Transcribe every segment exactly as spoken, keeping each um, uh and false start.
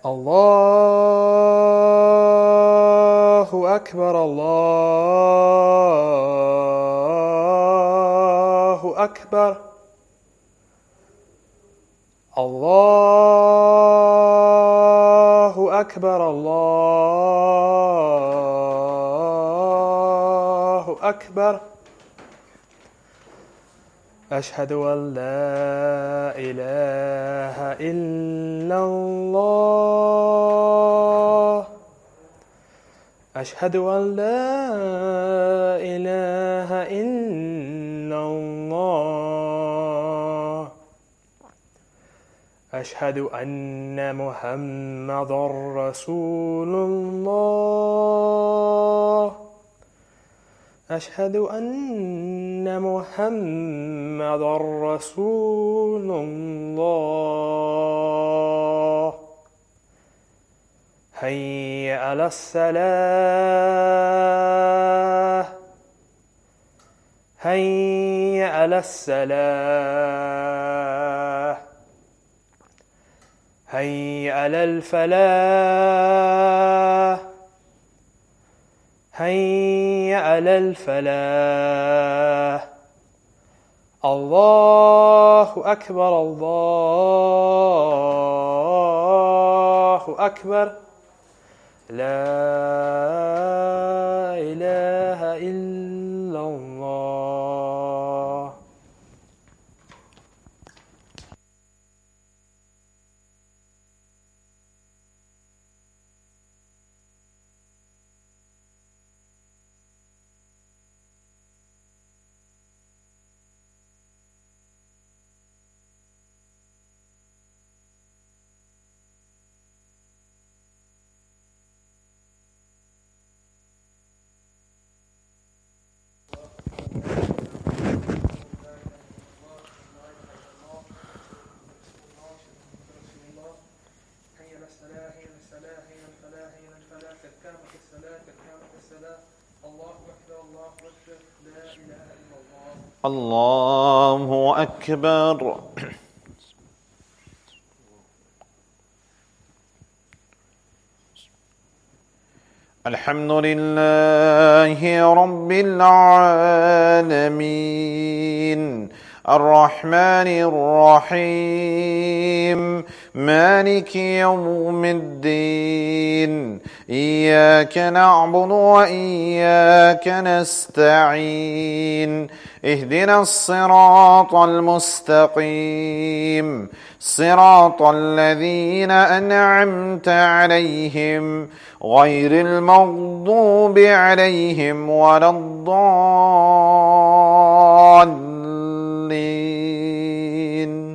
الله أكبر الله أكبر الله أكبر الله أكبر أشهد أن لا إله إلا الله أشهد أن لا إله إلا الله أشهد أن محمدًا رسول الله أشهد أن محمدًا رسول الله حي على الصلاة حي على الصلاة حي على الفلاح حي على الفلاح الله أكبر الله أكبر لا إله إلا الله. الله أكبر. الحمد لله رب العالمين الرحمن الرحيم مالك يوم الدين إياك نعبد وإياك نستعين اهدنا الصراط المستقيم صراط الذين أنعمت عليهم غير المغضوب عليهم ولا الضالين.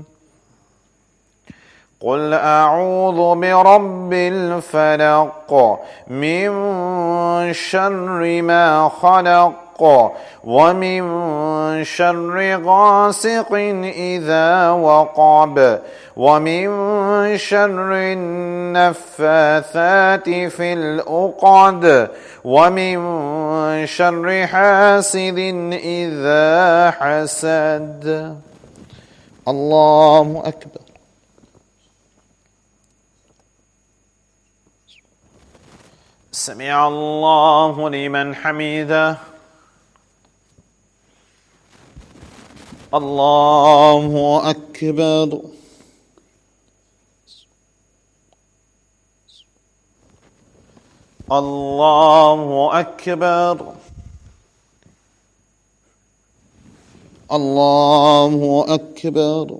قل أعوذ برب الفلق من شر ما خلق ومن شر غاسق إذا وقب ومن شر النفاثات في العقد ومن شر حاسد إذا حسد. الله أكبر. سمع الله لمن حمده. الله أكبر. الله أكبر. الله أكبر.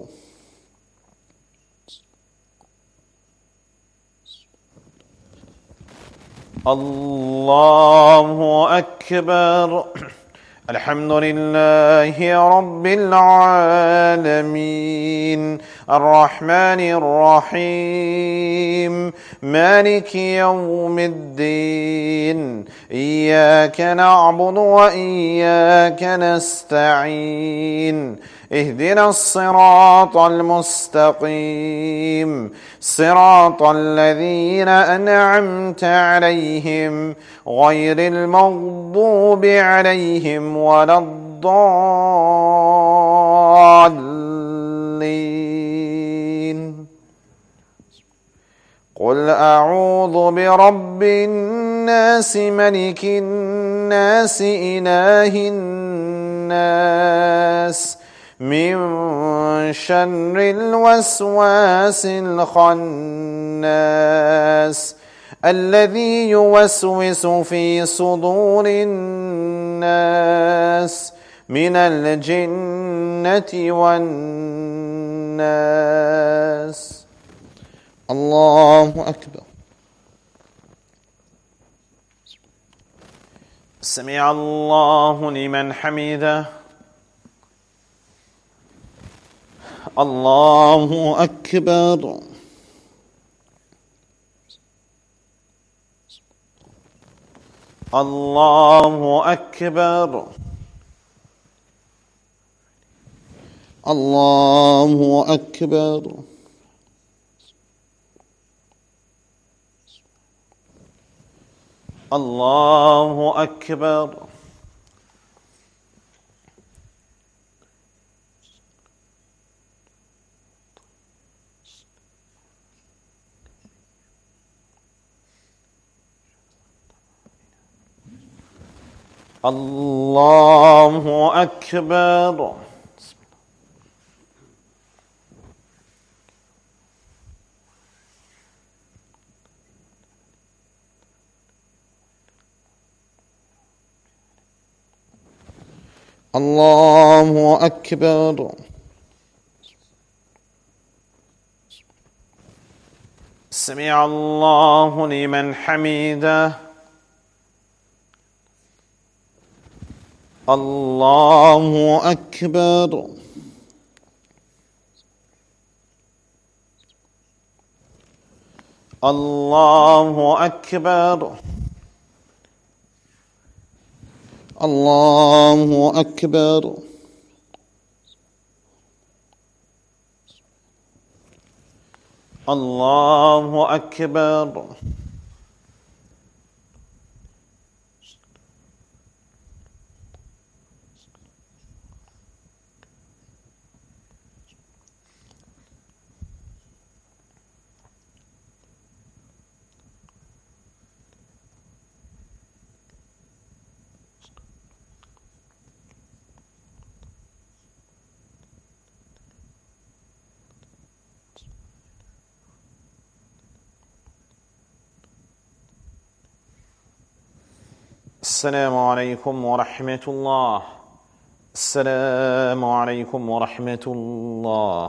الله أكبر. الحمد لله رب العالمين الرحمن الرحيم مالك يوم الدين إياك نعبد وإياك نستعين اهدنا الصراط المستقيم صراط الذين أنعمت عليهم غير المغضوب عليهم ولا الضالين. قل قل أعوذ برب الناس ملك الناس إله الناس من شر الوسواس الخناس الذي يوسوس في صدور الناس من الجنة والناس. الله أكبر. سمع الله لمن حمده. الله أكبر. الله أكبر. الله أكبر. الله أكبر. الله أكبر. الله أكبر. سمع الله لمن حمده. الله أكبر. الله أكبر. الله أكبر. الله أكبر. السلام عليكم ورحمة الله. السلام عليكم ورحمة الله.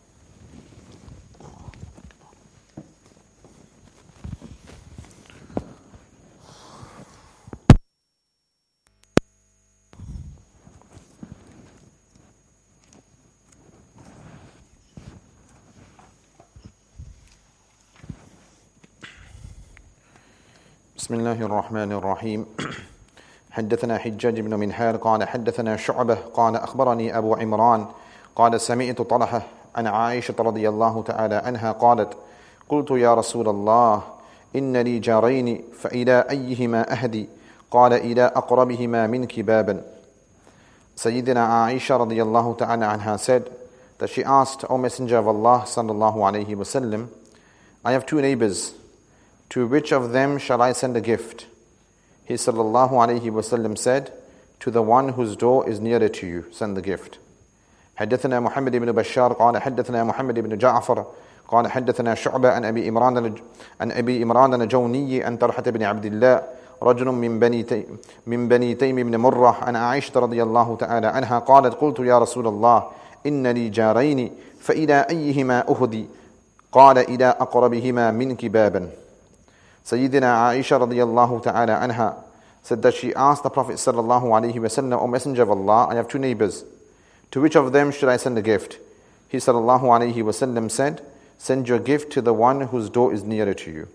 بسم الله الرحمن الرحيم. حدثنا حجاج بن منهار قال حدثنا شعبة قال أخبرني أبو عمران قال سمعت طلحة عن عائشة رضي الله تعالى عنها قالت قلت يا رسول الله إن لي جارين فإلى أيهما أهدي قال إلى أقربهما منك بابا. Sayyidina Aisha radiallahu ta'ala anha said that she asked, O Messenger of Allah sallallahu alayhi wa sallam, I have two neighbors, to which of them shall I send a gift? He sallallahu alayhi wa sallam said, to the one whose door is nearer to you, send the gift. حدثنا محمد بن بشار قال حدثنا محمد بن جعفر قال حدثنا شعبة عن أبي إمران عن أبي إمران الجوني عن طلحة بن عبد الله رجل من بني تيم من بني تيم بن مرة عن عائشة رضي الله تعالى عنها قالت قلت يا رسول الله إن لي جارين فإلى أيهما أهدي قال إلى أقربهما منك بابا. Sayyidina Aisha radiallahu ta'ala anha said that she asked the Prophet sallallahu alayhi wa sallam, O Messenger of Allah, I have two neighbors. To which of them should I send a gift? He sallallahu alayhi wa sallam said, send your gift to the one whose door is nearer to you.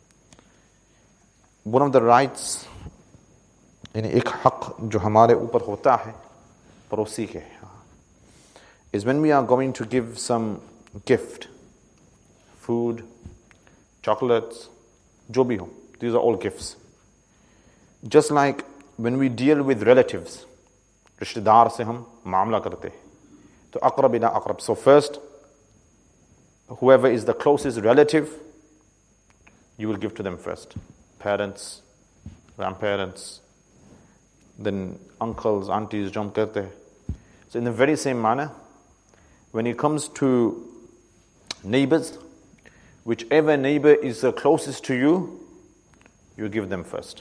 One of the rights, यानी एक हक जो हमारे ऊपर होता है पड़ोसी के, is when we are going to give some gift, food, chocolates, जो भी हो, these are all gifts. Just like when we deal with relatives, रिश्तेदार से हम मामला करते हैं, तो अक़रब इला अक़रब. So first, whoever is the closest relative you will give to them first. Parents, grandparents, then uncles, aunties, jam karte hai. So in the very same manner, when it comes to neighbors, whichever neighbor is the closest to you, you give them first.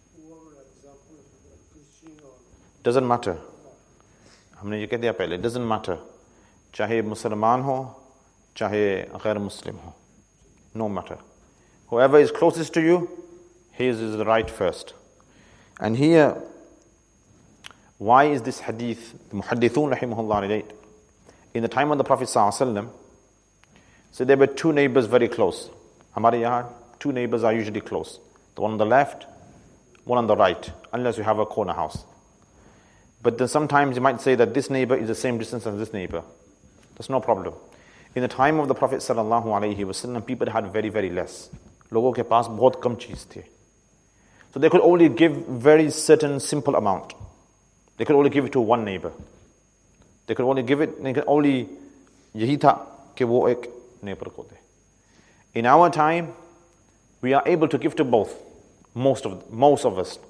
Doesn't matter. हमने ये कह दिया पहले, doesn't matter. चाहे मुसलमान हो, चाहे गैर मुस्लिम हो. No matter. Whoever is closest to you, his is the right first. And here, why is this hadith, the muhaddithun rahimahullah relate? In the time of the Prophet sallallahu alaihi wasallam, so there were two neighbors very close. Hamare yahan, two neighbors are usually close. The one on the left, one on the right, unless you have a corner house. But then sometimes you might say that this neighbor is the same distance as this neighbor. That's no problem. In the time of the Prophet sallallahu alaihi wasallam, people had very, very less. Logo ke paas bahut kam cheez the. So they could only give very certain simple amount. They could only give it to one neighbor. They could only give it, they could only yahi tha ke wo ek neighbor ko de. In our time, we are able to give to both, most of most of us.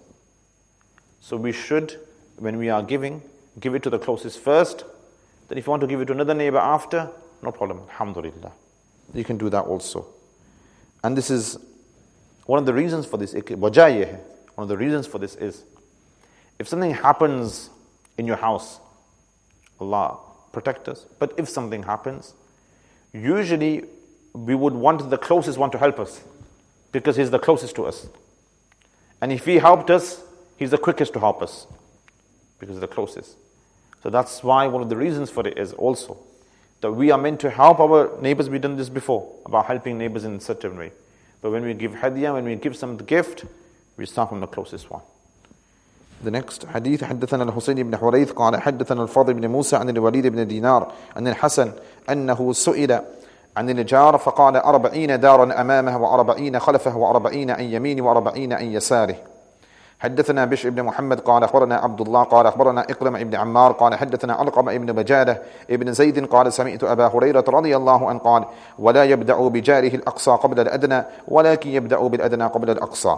So we should, when we are giving, give it to the closest first. Then if you want to give it to another neighbor after, no problem, alhamdulillah. You can do that also. And this is one of the reasons for this. One of the reasons for this is, if something happens in your house, Allah protect us. But if something happens, usually we would want the closest one to help us, because he's the closest to us. And if he helped us, he's the quickest to help us, because he's the closest. So that's why one of the reasons for it is also that we are meant to help our neighbors. We've done this before, about helping neighbors in a certain way. But when we give hadiyah, when we give some gift, we start from the closest one. The next hadith, حدثنا الحسين بن حريث قال حدثنا الفضل بن موسى عن الوليد بن دينار عن الحسن أنه سئل عن الجار فقال أربعين دارا أمامه وأربعين خلفه وأربعين عن يمينه وأربعين عن يساره. حدثنا بشر بن محمد قال أخبرنا عبد الله قال أخبرنا إقرم بن عمار قال حدثنا علقمة بن بجادة ابن زيد قال سمعت أبا هريرة رضي الله عنه قال ولا يبدأ بجاره الأقصى قبل الأدنى ولكن يبدأ بالأدنى قبل الأقصى.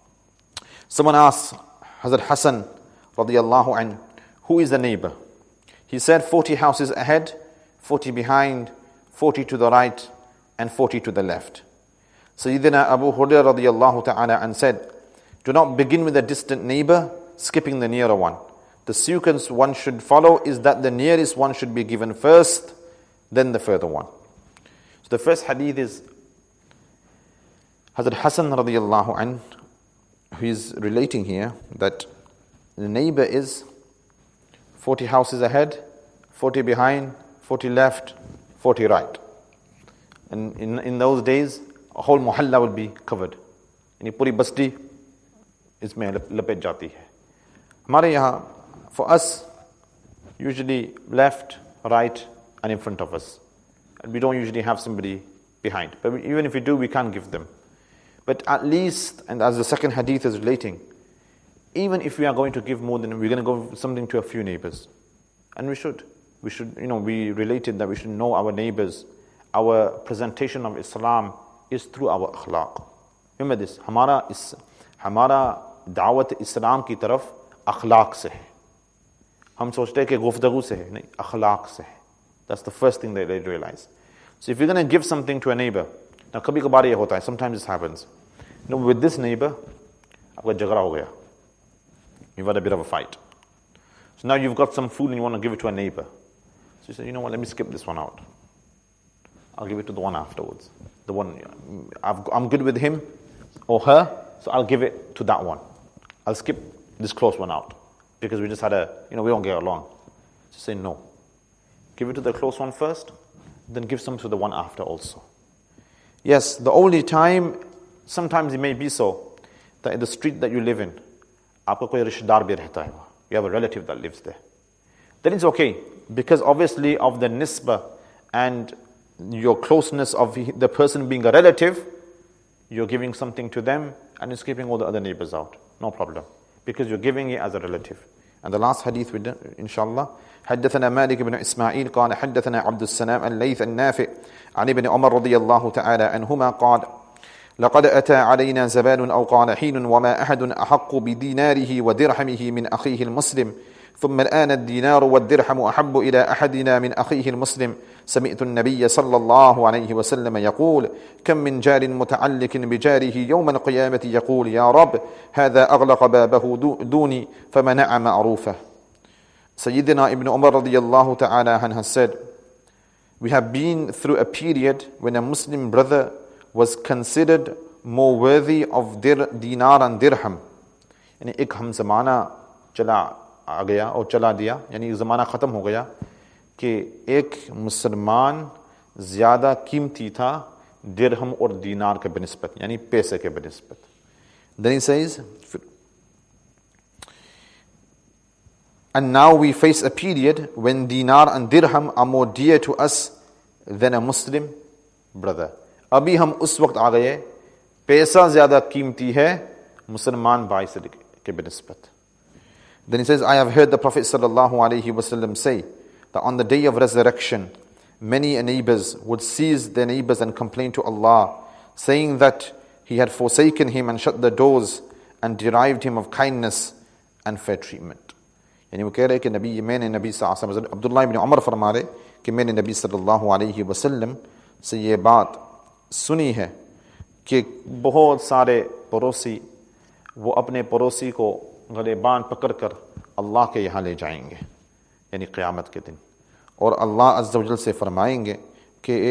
Someone asked Hazrat Hassan radiyallahu anhu, who is the neighbor? He said forty houses ahead, forty behind, forty to the right, and forty to the left. Sayyidina Abu Hurairah radiyallahu ta'ala and said, do not begin with a distant neighbor, skipping the nearer one. The sequence one should follow is that the nearest one should be given first, then the further one. So the first hadith is Hazrat Hassan radiyallahu anhu, who is relating here that the neighbor is forty houses ahead, forty behind, forty left, forty right. And in, in those days, a whole muhalla will be covered. And puri basti isme lapet jati hai. Hamare yahan, for us, usually left, right, and in front of us. And we don't usually have somebody behind. But we, even if we do, we can't give them. But at least, and as the second hadith is relating, even if we are going to give more than, we're going to go something to a few neighbors. And we should. We should, you know, we related that we should know our neighbors. Our presentation of Islam is through our akhlaq. Remember this, Hamara is, Hamara da'wat Islam ki taraf akhlaq se hai. Hum sochte hai ki guftagu se hai, nahi, akhlaq se hai. That's the first thing that they realize. So if you're going to give something to a neighbor, now kabhi kabar ye hota hai, sometimes this happens. You know, with this neighbor, aapka jhagda ho gaya. You've had a bit of a fight. So now you've got some food and you want to give it to a neighbor. So you say, you know what, let me skip this one out. I'll give it to the one afterwards. The one, I've, I'm good with him or her, so I'll give it to that one. I'll skip this close one out because we just had a, you know, we don't get along. So say no. Give it to the close one first, then give some to the one after also. Yes, the only time, sometimes it may be so, that in the street that you live in, aapka koi rishdar bhi rehta hai, you have a relative that lives there. Then it's okay, because obviously of the nisbah and your closeness of the person being a relative, you're giving something to them and it's keeping all the other neighbors out. No problem. Because you're giving it as a relative. And the last hadith we did, inshallah, حدثنا مالك بن إسماعيل قال حدثنا عبد السلام الليث النافع عن ابن عمر رضي الله تعالى عنهما قال لقد أتى علينا زبان أو قال حين وما أحد أحق بديناره ودرهمه من أخيه المسلم ثم الآن الدينار والدرهم أحب إلى أحدنا من أخيه المسلم سمعت النبي صلى الله عليه وسلم يقول كم من جار متعلق بجاره يوم القيامة يقول يا رب هذا أغلق بابه دوني فمنع معروفه. Sayyidina Ibn Umar radiyallahu ta'ala anhu has said, we have been through a period when a Muslim brother was considered more worthy of dir, dinar and dirham. यानी एक हम ज़माना चला आ गया और चला दिया, यानी ज़माना ख़त्म हो गया कि एक मुसलमान ज़्यादा कीमती था दिरहम और दीनार के बनिस्बत, यानी पैसे के बनिस्बत. Then he says, and now we face a period when dinar and dirham are more dear to us than a Muslim brother. अभी हम उस वक्त आ गए पैसा ज़्यादा कीमती है मुसलमान भाई से के बनिस्बत. Then he says, I have heard the Prophet sallallahu alaihi wasallam say that on the day of resurrection, many neighbors would seize their neighbors and complain to Allah, saying that he had forsaken him and shut the doors and deprived him of kindness and fair treatment. यानी वो कह रहे कि नबी मैंने नबी सल्लल्लाहु अलैहि वसल्लम, अब्दुल्लाह इब्न उमर फरमा रहे कि मैंने नबी सल्लल्लाहु अलैहि वसल्लम से ये बात सुनी है कि बहुत सारे पड़ोसी वो अपने पड़ोसी को गलेबान पकड़ कर अल्लाह के यहाँ ले जाएंगे यानी क़यामत के दिन, और अल्लाह अज़्ज़ा वजल से फरमाएंगे कि ए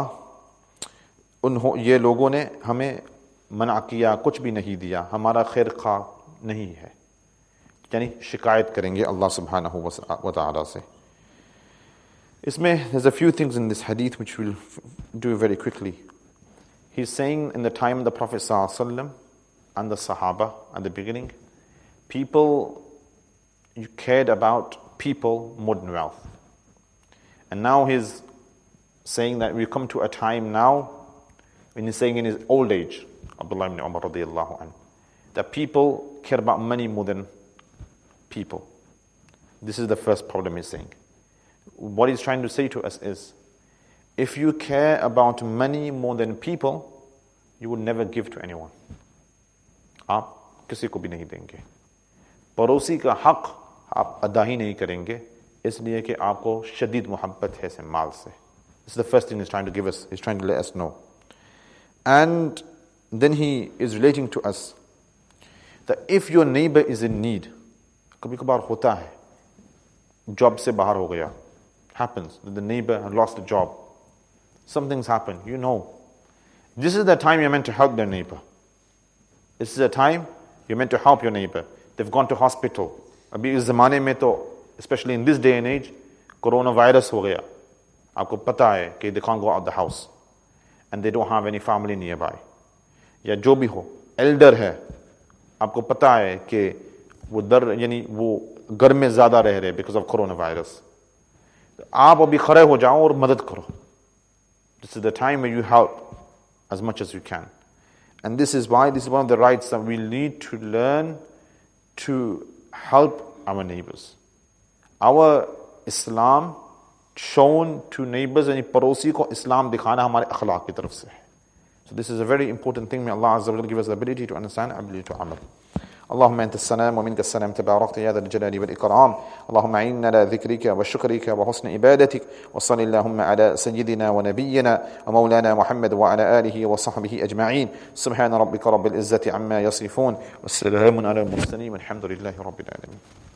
अल्लाह उन्हों ये लोगों ने हमें मना किया, कुछ भी नहीं दिया, हमारा खैर खा नहीं है, यानी शिकायत करेंगे अल्लाह सुब्हानहू व तआला से. इसमें there's a few things in this hadith which we'll do very quickly. He's saying in the time of the Prophet sallallahu alaihi wasallam and the Sahaba at the beginning, people, you cared about people more than wealth. And now he's saying that we come to a time now when he's saying in his old age, Abdullah ibn Umar radiyallahu anhu, that people care about money more than people. This is the first problem he's saying. What he's trying to say to us is, if you care about money more than people, you would never give to anyone. आप किसी को भी नहीं देंगे, पड़ोसी का हक आप अदा ही नहीं करेंगे, इसलिए कि आपको शदीद मोहब्बत है से माल से. This is the first thing he's trying to give us, he's trying to let us know. And then he is relating to us that if your neighbor is in need, कभी कभार होता है, job से बाहर हो गया, happens that the neighbor has lost a job, something's happened, you know, this is the time you're meant to help their neighbor. This is the time you're meant to help your neighbor. They've gone to hospital. अभी इस ज़माने में तो, especially in this day and age, coronavirus हो गया. आपको पता है कि they can't go out of the house and they don't have any family nearby. या जो भी हो, elder है, आपको पता है कि वो दर यानी वो घर में ज़्यादा रह रहे because of coronavirus. आप अभी खड़े हो जाओ और मदद करो. This is the time where you help as much as you can. And this is why, this is one of the rights that we need to learn to help our neighbors. Our Islam shown to neighbors, यानी पड़ोसी को इस्लाम दिखाना हमारे अखलाक की तरफ से है. So this is a very important thing. May Allah Azza wa Jalla give us the ability to understand, ability to amal. اللهم أنت السلام ومنك السلام تباركت يا ذا الجلال والإكرام. اللهم أعنا على ذكرك وشكرك وحسن عبادتك وصل اللهم على سيدنا ونبينا ومولانا محمد وعلى آله وصحبه أجمعين. سبحان ربك رب العزة عما يصفون والسلام على المرسلين والحمد لله رب العالمين.